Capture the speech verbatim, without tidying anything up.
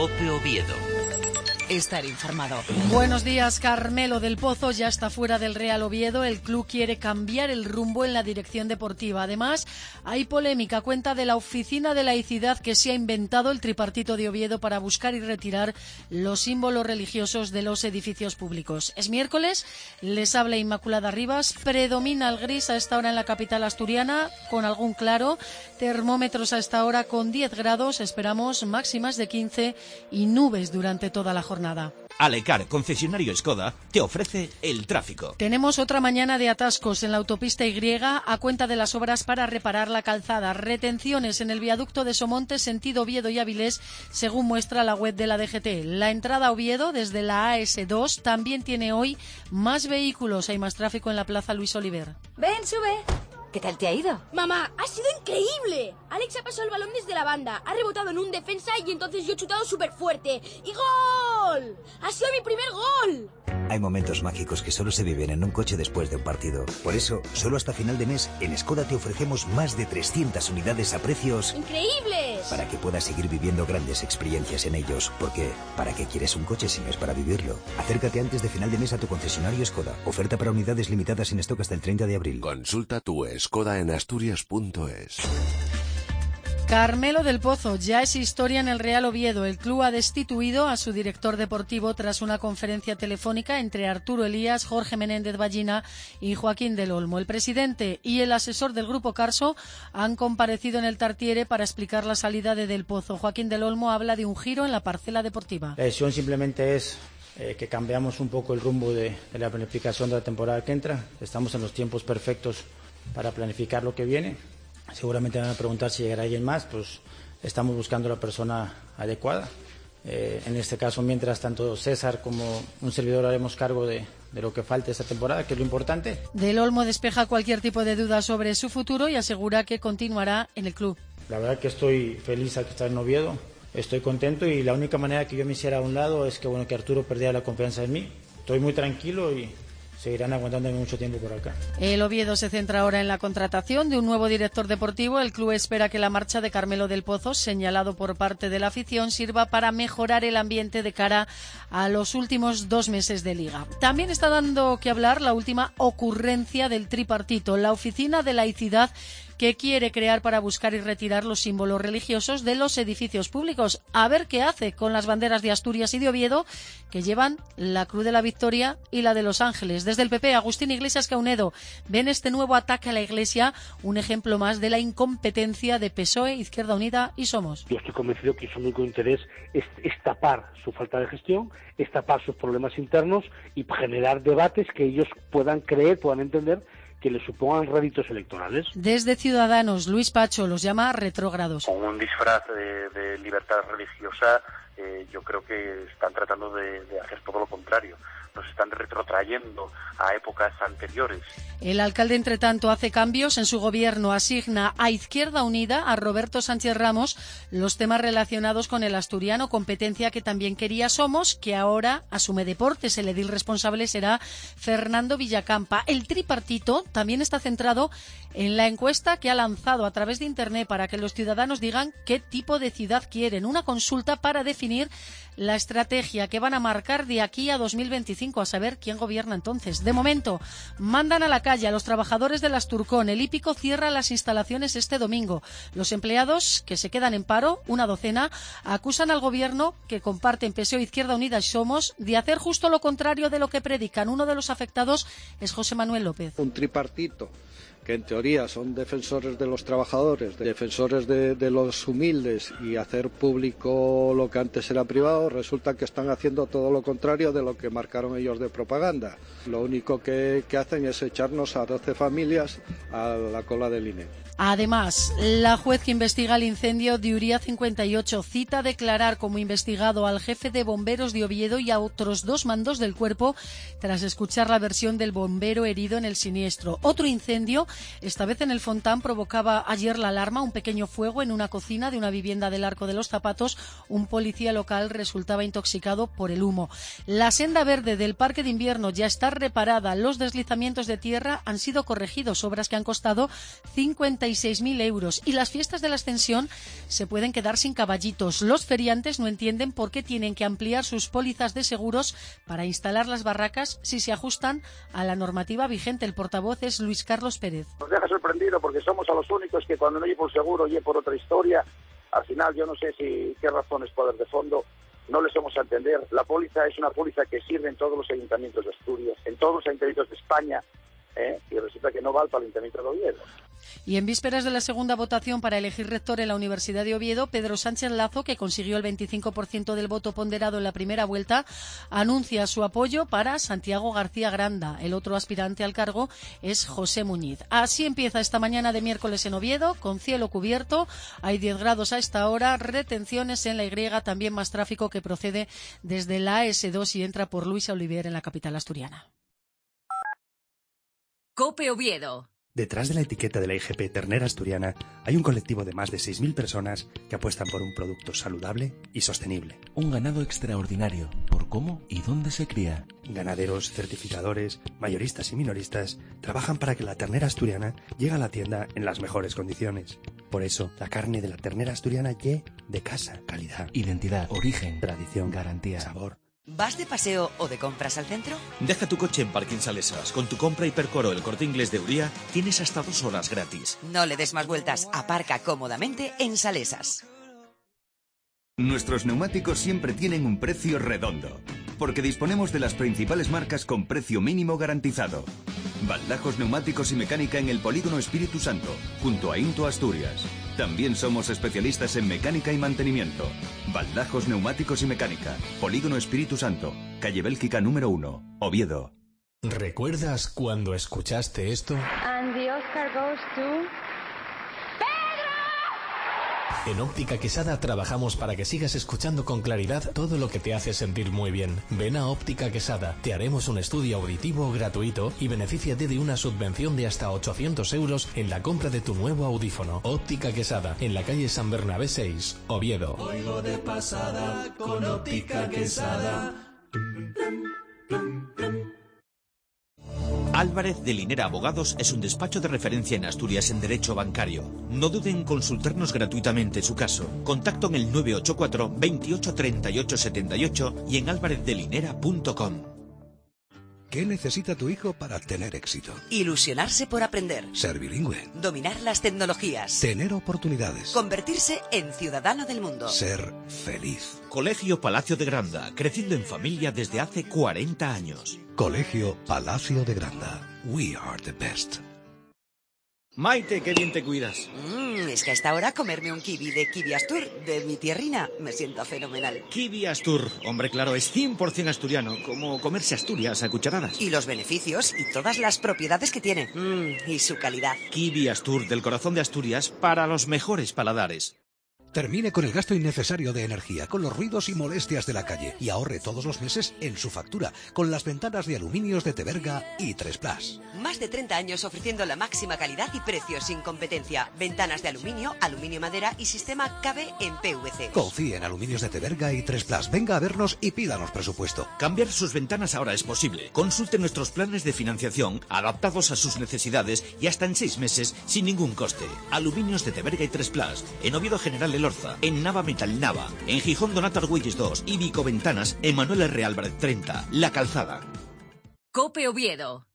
COPE Oviedo. Estar informado. Buenos días. Carmelo del Pozo ya está fuera del Real Oviedo. El club quiere cambiar el rumbo en la dirección deportiva. Además, hay polémica a cuenta de la oficina de laicidad que se ha inventado el tripartito de Oviedo para buscar y retirar los símbolos religiosos de los edificios públicos. Es miércoles, les habla Inmaculada Rivas. Predomina el gris a esta hora en la capital asturiana, con algún claro. Termómetros a esta hora con diez grados. Esperamos máximas de quince y nubes durante toda la jornada. Nada. Alecar, concesionario Skoda, te ofrece el tráfico. Tenemos otra mañana de atascos en la autopista Y a cuenta de las obras para reparar la calzada. Retenciones en el viaducto de Somonte, sentido Oviedo y Avilés, según muestra la web de la D G T. La entrada a Oviedo desde la A S dos también tiene hoy más vehículos. Hay más tráfico en la plaza Luis Oliver. Ven, sube. ¿Qué tal te ha ido? Mamá, ha sido increíble. Alex ha pasado el balón desde la banda, ha rebotado en un defensa y entonces yo he chutado súper fuerte. ¡Y gol! ¡Ha sido mi primer gol! Hay momentos mágicos que solo se viven en un coche después de un partido. Por eso, solo hasta final de mes, en Skoda te ofrecemos más de trescientas unidades a precios ¡increíbles! Para que puedas seguir viviendo grandes experiencias en ellos. Porque, ¿para qué quieres un coche si no es para vivirlo? Acércate antes de final de mes a tu concesionario Skoda. Oferta para unidades limitadas sin stock hasta el treinta de abril. Consulta tu Skoda en asturias punto es. Carmelo del Pozo ya es historia en el Real Oviedo. El club ha destituido a su director deportivo tras una conferencia telefónica entre Arturo Elías, Jorge Menéndez Ballina y Joaquín del Olmo. El presidente y el asesor del Grupo Carso han comparecido en el Tartiere para explicar la salida de Del Pozo. Joaquín del Olmo habla de un giro en la parcela deportiva. La decisión simplemente es eh, que cambiamos un poco el rumbo de, de la planificación de la temporada que entra. Estamos en los tiempos perfectos para planificar lo que viene. Seguramente van a preguntar si llegará alguien más, pues estamos buscando la persona adecuada. Eh, en este caso, mientras tanto César como un servidor haremos cargo de, de lo que falte esta temporada, que es lo importante. Del Olmo despeja cualquier tipo de duda sobre su futuro y asegura que continuará en el club. La verdad que estoy feliz de estar en Oviedo, estoy contento y la única manera que yo me hiciera a un lado es que, bueno, que Arturo perdiera la confianza en mí. Estoy muy tranquilo y seguirán aguantándome mucho tiempo por acá. El Oviedo se centra ahora en la contratación de un nuevo director deportivo. El club espera que la marcha de Carmelo del Pozo, señalado por parte de la afición, sirva para mejorar el ambiente de cara a los últimos dos meses de liga. También está dando que hablar la última ocurrencia del tripartito, la oficina de laicidad que quiere crear para buscar y retirar los símbolos religiosos de los edificios públicos. A ver qué hace con las banderas de Asturias y de Oviedo, que llevan la Cruz de la Victoria y la de Los Ángeles. Desde el P P, Agustín Iglesias Caunedo ven este nuevo ataque a la Iglesia un ejemplo más de la incompetencia de P S O E, Izquierda Unida y Somos. Yo estoy convencido que su único interés es, es tapar su falta de gestión, es tapar sus problemas internos y generar debates que ellos puedan creer, puedan entender, que le supongan réditos electorales. Desde Ciudadanos, Luis Pacho los llama retrógrados. Con un disfraz de, de libertad religiosa, eh, yo creo que están tratando de, de hacer todo lo contrario. Nos están retrotrayendo a épocas anteriores. El alcalde, entre tanto, hace cambios en su gobierno. Asigna a Izquierda Unida, a Roberto Sánchez Ramos, los temas relacionados con el asturiano, competencia que también quería Somos, que ahora asume Deportes. El edil responsable será Fernando Villacampa. El tripartito también está centrado en la encuesta que ha lanzado a través de Internet para que los ciudadanos digan qué tipo de ciudad quieren. Una consulta para definir la estrategia que van a marcar de aquí a dos mil veinticinco, a saber quién gobierna entonces. De momento, mandan a la calle a los trabajadores del Asturcón. El Hípico cierra las instalaciones este domingo. Los empleados, que se quedan en paro, una docena, acusan al gobierno, que comparten P S O E, Izquierda Unida y Somos, de hacer justo lo contrario de lo que predican. Uno de los afectados es José Manuel López. Un tripartito que en teoría son defensores de los trabajadores, defensores de, de los humildes y hacer público lo que antes era privado, resulta que están haciendo todo lo contrario de lo que marcaron ellos de propaganda. Lo único que, que hacen es echarnos a doce familias a la cola del I N E. Además, la juez que investiga el incendio de Uría cincuenta y ocho cita a declarar como investigado al jefe de bomberos de Oviedo y a otros dos mandos del cuerpo tras escuchar la versión del bombero herido en el siniestro. Otro incendio Esta vez en el Fontán provocaba ayer la alarma un pequeño fuego en una cocina de una vivienda del Arco de los Zapatos. Un policía local resultaba intoxicado por el humo. La senda verde del parque de invierno ya está reparada. Los deslizamientos de tierra han sido corregidos, obras que han costado cincuenta y seis mil euros. Y las fiestas de la Ascensión se pueden quedar sin caballitos. Los feriantes no entienden por qué tienen que ampliar sus pólizas de seguros para instalar las barracas si se ajustan a la normativa vigente. El portavoz es Luis Carlos Pérez. Nos deja sorprendido porque somos a los únicos que cuando no oye por seguro, oye por otra historia. Al final yo no sé si qué razones poder de fondo no les vamos a entender. La póliza es una póliza que sirve en todos los ayuntamientos de Asturias, en todos los ayuntamientos de España, ¿eh? Y resulta que no va para el Ayuntamiento de Oviedo. Y en vísperas de la segunda votación para elegir rector en la Universidad de Oviedo, Pedro Sánchez Lazo, que consiguió el veinticinco por ciento del voto ponderado en la primera vuelta, anuncia su apoyo para Santiago García Granda. El otro aspirante al cargo es José Muñiz. Así empieza esta mañana de miércoles en Oviedo, con cielo cubierto. Hay diez grados a esta hora, retenciones en la Y, también más tráfico que procede desde la A ese dos y entra por Luis Olivier en la capital asturiana. COPE Oviedo. Detrás de la etiqueta de la I G P Ternera Asturiana hay un colectivo de más de seis mil personas que apuestan por un producto saludable y sostenible. Un ganado extraordinario, por cómo y dónde se cría. Ganaderos, certificadores, mayoristas y minoristas trabajan para que la ternera asturiana llegue a la tienda en las mejores condiciones. Por eso, la carne de la ternera asturiana llegue de casa, calidad, identidad, origen, tradición, garantía, sabor. ¿Vas de paseo o de compras al centro? Deja tu coche en Parking Salesas. Con tu compra Hipercoro El Corte Inglés de Uría tienes hasta dos horas gratis. No le des más vueltas. Aparca cómodamente en Salesas. Nuestros neumáticos siempre tienen un precio redondo, porque disponemos de las principales marcas con precio mínimo garantizado. Baldajos Neumáticos y Mecánica en el Polígono Espíritu Santo, junto a Into Asturias. También somos especialistas en mecánica y mantenimiento. Baldajos Neumáticos y Mecánica, Polígono Espíritu Santo, calle Bélgica número uno, Oviedo. ¿Recuerdas cuando escuchaste esto? And the Oscar goes to... En Óptica Quesada trabajamos para que sigas escuchando con claridad todo lo que te hace sentir muy bien. Ven a Óptica Quesada, te haremos un estudio auditivo gratuito y benefíciate de una subvención de hasta ochocientos euros en la compra de tu nuevo audífono. Óptica Quesada, en la calle San Bernabé seis, Oviedo. Oigo de pasada con Óptica Quesada. Álvarez de Linera Abogados es un despacho de referencia en Asturias en derecho bancario. No duden en consultarnos gratuitamente su caso. Contacto en el nueve ocho cuatro, veintiocho, treinta y ocho, setenta y ocho y en álvarez de linera punto com. ¿Qué necesita tu hijo para tener éxito? Ilusionarse por aprender. Ser bilingüe. Dominar las tecnologías. Tener oportunidades. Convertirse en ciudadano del mundo. Ser feliz. Colegio Palacio de Granda, creciendo en familia desde hace cuarenta años. Colegio Palacio de Granda. We are the best. Maite, qué bien te cuidas. Mm, es que a esta hora comerme un kiwi de Kiwi Astur, de mi tierrina, me siento fenomenal. Kiwi Astur, hombre, claro, es cien por ciento asturiano, como comerse Asturias a cucharadas. Y los beneficios y todas las propiedades que tiene. Mm, y su calidad. Kiwi Astur, del corazón de Asturias, para los mejores paladares. Termine con el gasto innecesario de energía, con los ruidos y molestias de la calle y ahorre todos los meses en su factura con las ventanas de aluminios de Teberga y tres plus. Más de treinta años ofreciendo la máxima calidad y precios sin competencia. Ventanas de aluminio, aluminio madera y sistema K B en P V C. Confíe en Aluminios de Teberga y tres plus. Venga a vernos y pídanos presupuesto. Cambiar sus ventanas ahora es posible. Consulte nuestros planes de financiación adaptados a sus necesidades y hasta en seis meses sin ningún coste. Aluminios de Teberga y tres plus. En Oviedo General El Orza, en Nava Metal Nava, en Gijón Donato Argüelles dos y Vico Ventanas, en Manuel R. Álvarez treinta, La Calzada. COPE Oviedo.